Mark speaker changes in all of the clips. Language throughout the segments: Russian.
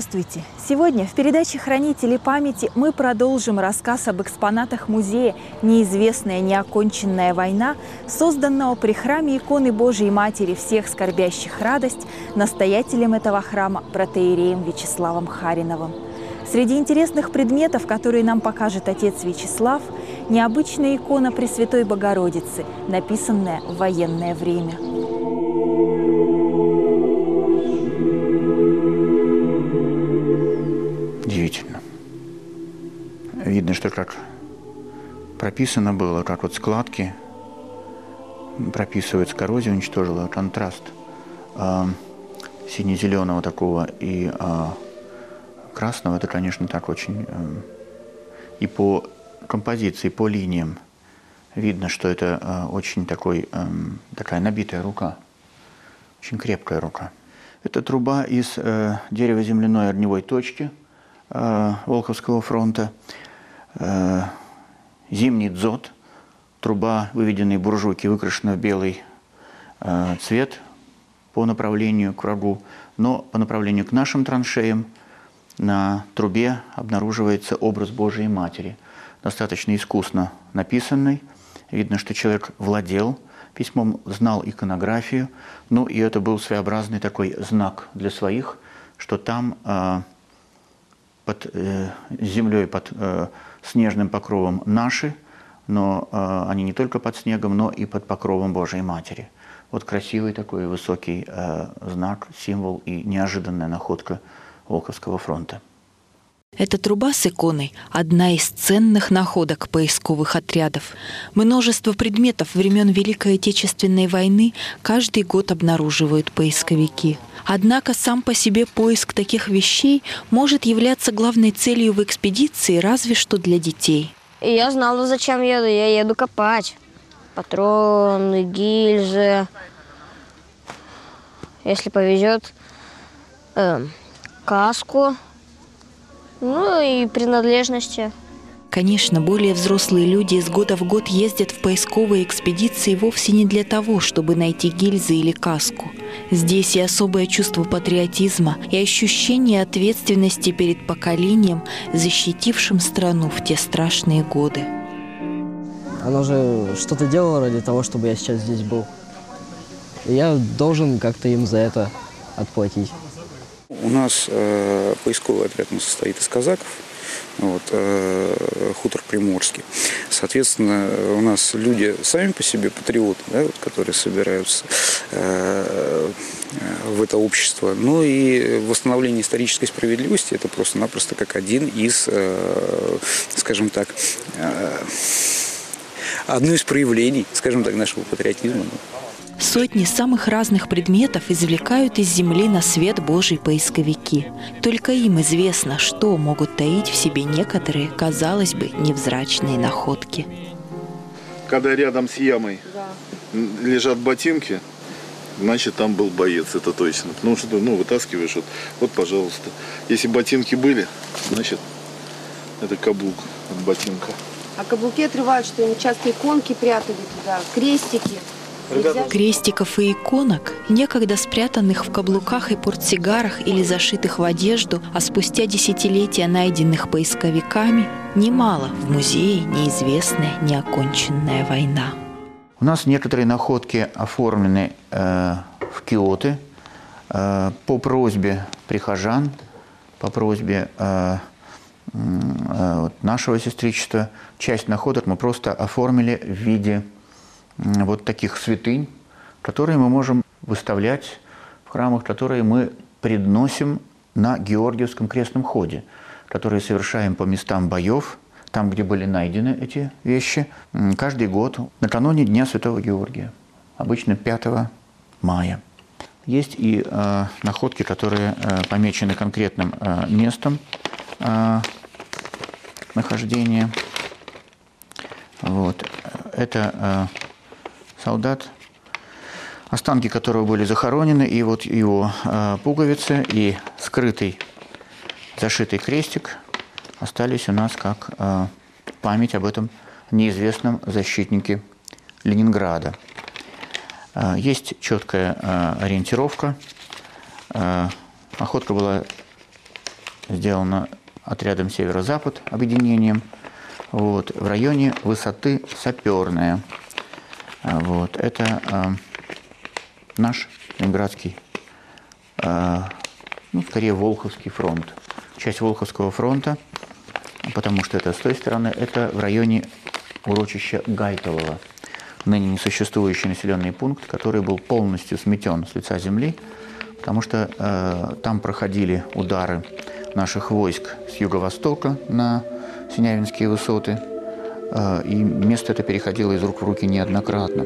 Speaker 1: Здравствуйте! Сегодня в передаче «Хранители памяти» мы продолжим рассказ об экспонатах музея «Неизвестная неоконченная война», созданного при храме иконы Божией Матери всех скорбящих радость настоятелем этого храма протоиереем Вячеславом Хариновым. Среди интересных предметов, которые нам покажет отец Вячеслав, необычная икона Пресвятой Богородицы, написанная в военное время.
Speaker 2: Удивительно. Видно, что как прописано было, как вот складки прописывается, коррозия уничтожила, контраст сине-зеленого такого и красного, это, конечно, так очень... И по композиции, по линиям видно, что это очень такая набитая рука, очень крепкая рука. Это труба из дерево-земляной огневой точки Волховского фронта, зимний дзот, труба, выведенной буржуйки, выкрашена в белый цвет по направлению к врагу, но по направлению к нашим траншеям на трубе обнаруживается образ Божией Матери, достаточно искусно написанный. Видно, что человек владел письмом, знал иконографию, ну и это был своеобразный такой знак для своих, что там под землей, под снежным покровом наши, но они не только под снегом, но и под покровом Божией Матери. Вот красивый такой высокий знак, символ и неожиданная находка Волховского фронта.
Speaker 1: Эта труба с иконой – одна из ценных находок поисковых отрядов. Множество предметов времен Великой Отечественной войны каждый год обнаруживают поисковики. Однако сам по себе поиск таких вещей может являться главной целью в экспедиции разве что для детей.
Speaker 3: Я знала, зачем еду. Я еду копать. Патроны, гильзы. Если повезет, каску. Ну и принадлежности.
Speaker 1: Конечно, более взрослые люди из года в год ездят в поисковые экспедиции вовсе не для того, чтобы найти гильзы или каску. Здесь и особое чувство патриотизма, и ощущение ответственности перед поколением, защитившим страну в те страшные годы.
Speaker 4: Она же что-то делала ради того, чтобы я сейчас здесь был. И я должен как-то им за это отплатить.
Speaker 5: У нас поисковый отряд состоит из казаков, хутор Приморский. Соответственно, у нас люди сами по себе патриоты, да, которые собираются в это общество. Ну и восстановление исторической справедливости – это просто-напросто как один из, скажем так, одно из проявлений, скажем так, нашего патриотизма.
Speaker 1: Сотни самых разных предметов извлекают из земли на свет Божий поисковики. Только им известно, что могут таить в себе некоторые, казалось бы, невзрачные находки.
Speaker 6: Когда рядом с ямой лежат ботинки, значит, там был боец, это точно. Потому что, вытаскиваешь, вот, пожалуйста. Если ботинки были, значит, это каблук от ботинка.
Speaker 7: А каблуки отрывают, что они часто иконки прятали туда, крестики.
Speaker 1: Крестиков и иконок, некогда спрятанных в каблуках и портсигарах или зашитых в одежду, а спустя десятилетия найденных поисковиками, немало в музее «Неизвестная неоконченная война».
Speaker 2: У нас некоторые находки оформлены в киоты по просьбе прихожан, по просьбе нашего сестричества. Часть находок мы просто оформили в виде вот таких святынь, которые мы можем выставлять в храмах, которые мы предносим на Георгиевском крестном ходе, которые совершаем по местам боев, там, где были найдены эти вещи, каждый год накануне Дня Святого Георгия, обычно 5 мая. Есть и находки, которые помечены конкретным местом нахождения. Вот. Это солдат, останки которого были захоронены, и вот его пуговицы и скрытый, зашитый крестик остались у нас как память об этом неизвестном защитнике Ленинграда. Есть четкая ориентировка. Находка была сделано отрядом «Северо-Запад», объединением, вот, в районе высоты Саперная. Вот, это наш Ленинградский, ну, скорее, Волховский фронт. Часть Волховского фронта, потому что это с той стороны, это в районе урочища Гайтового, ныне несуществующий населенный пункт, который был полностью сметен с лица земли, потому что там проходили удары наших войск с юго-востока на Синявинские высоты, и место это переходило из рук в руки неоднократно.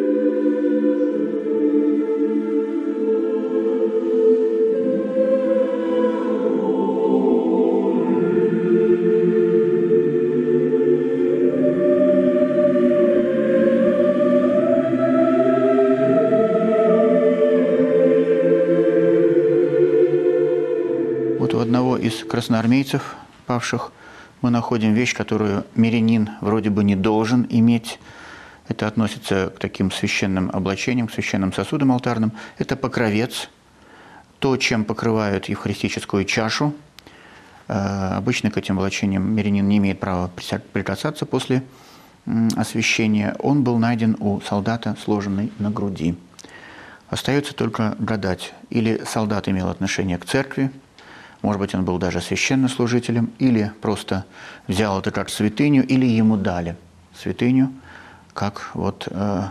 Speaker 2: Вот у одного из красноармейцев, павших, мы находим вещь, которую мирянин вроде бы не должен иметь. Это относится к таким священным облачениям, к священным сосудам алтарным. Это покровец, то, чем покрывают евхаристическую чашу. Обычно к этим облачениям мирянин не имеет права прикасаться после освящения. Он был найден у солдата, сложенный на груди. Остается только гадать, или солдат имел отношение к церкви, может быть, он был даже священнослужителем, или просто взял это как святыню, или ему дали святыню, как вот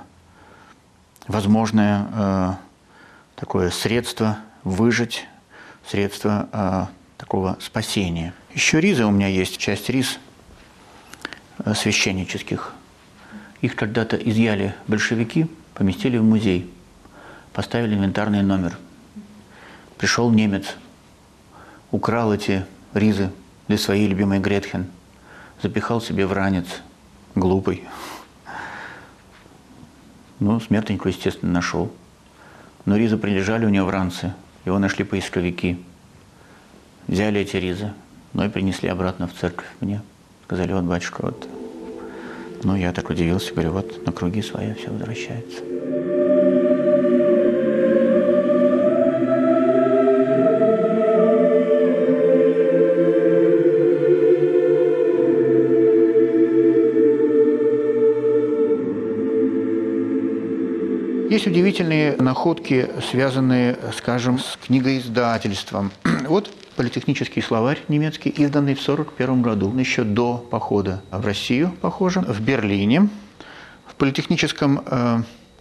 Speaker 2: возможное такое средство выжить, средство такого спасения. Еще ризы у меня есть, часть риз священнических. Их когда-то изъяли большевики, поместили в музей, поставили инвентарный номер. Пришел немец, украл эти ризы для своей любимой Гретхен, запихал себе в ранец, глупый. Ну, смертненько, естественно, нашел. Но ризы прилежали у него в ранце, его нашли поисковики. Взяли эти ризы, но и принесли обратно в церковь мне. Сказали: вот, батюшка, вот. Ну, я так удивился, говорю: вот на круги своя все возвращается. Есть удивительные находки, связанные, скажем, с книгоиздательством. Вот политехнический словарь немецкий, изданный в 1941 году, еще до похода в Россию, похоже, в Берлине. В политехническом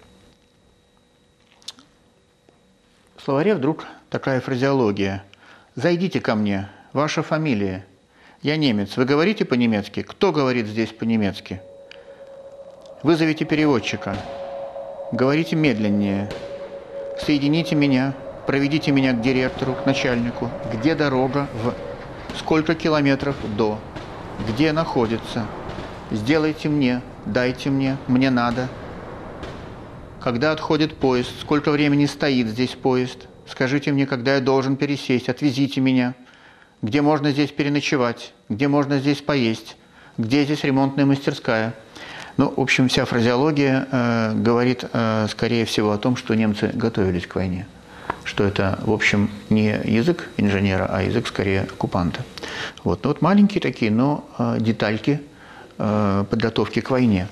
Speaker 2: словаре вдруг такая фразеология: «Зайдите ко мне, ваша фамилия, я немец, вы говорите по-немецки? Кто говорит здесь по-немецки? Вызовите переводчика». Говорите медленнее, соедините меня, проведите меня к директору, к начальнику. Где дорога, сколько километров до, где находится. Сделайте мне, дайте мне надо. Когда отходит поезд, сколько времени стоит здесь поезд. Скажите мне, когда я должен пересесть, отвезите меня. Где можно здесь переночевать, где можно здесь поесть, где здесь ремонтная мастерская. Ну, в общем, вся фразеология говорит, скорее всего, о том, что немцы готовились к войне. Что это, в общем, не язык инженера, а язык, скорее, оккупанта. Вот, ну, вот маленькие такие, но детальки подготовки к войне.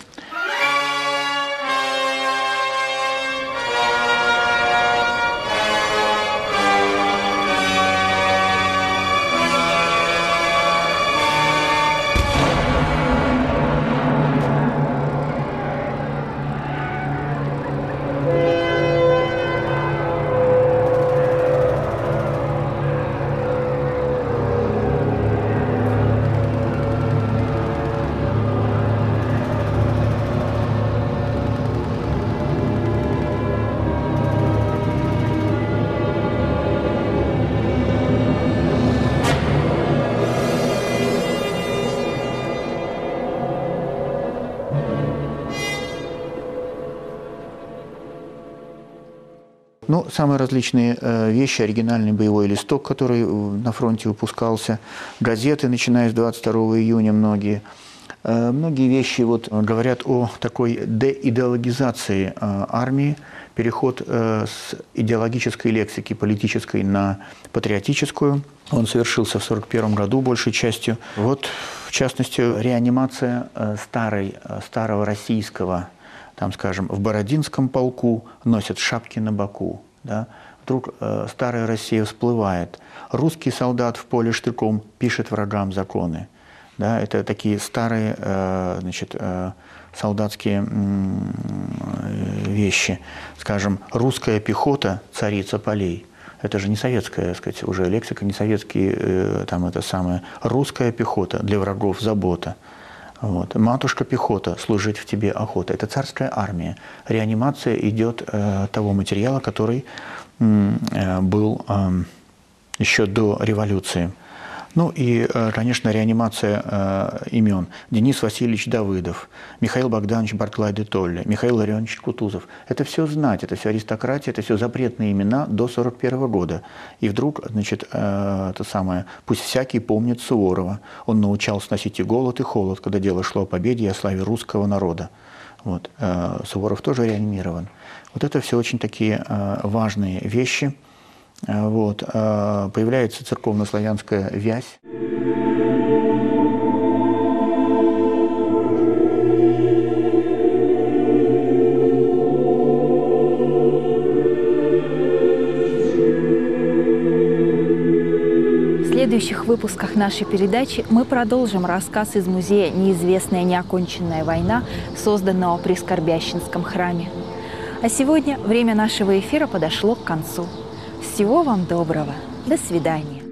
Speaker 2: Ну, самые различные вещи, оригинальный боевой листок, который на фронте выпускался, газеты, начиная с 22 июня многие, Многие вещи вот говорят о такой деидеологизации армии, переход с идеологической лексики политической на патриотическую. Он совершился в 1941 году большей частью. Вот, в частности, реанимация старого российского, там, скажем, в Бородинском полку носят шапки на боку. Да? Вдруг старая Россия всплывает. Русский солдат в поле штыком пишет врагам законы. Да? Это такие старые, значит, солдатские вещи. Скажем, русская пехота – царица полей. Это же не советская, так сказать, уже лексика, не советские, там это самое. Русская пехота для врагов забота. Вот. Матушка пехота, служить в тебе охота. Это царская армия. Реанимация идет того материала, который был еще до революции. Ну и, конечно, реанимация имен. Денис Васильевич Давыдов, Михаил Богданович Барклай де Толле, Михаил Ларионович Кутузов. Это все знать, это все аристократия, это все запретные имена до 1941 года. И вдруг, значит, это самое, пусть всякий помнит Суворова. Он научал сносить и голод, и холод, когда дело шло о победе и о славе русского народа. Вот. Суворов тоже реанимирован. Вот это все очень такие важные вещи. Вот. Появляется церковно-славянская вязь.
Speaker 1: В следующих выпусках нашей передачи мы продолжим рассказ из музея «Неизвестная неоконченная война», созданного при Скорбященском храме. А сегодня время нашего эфира подошло к концу. Всего вам доброго. До свидания.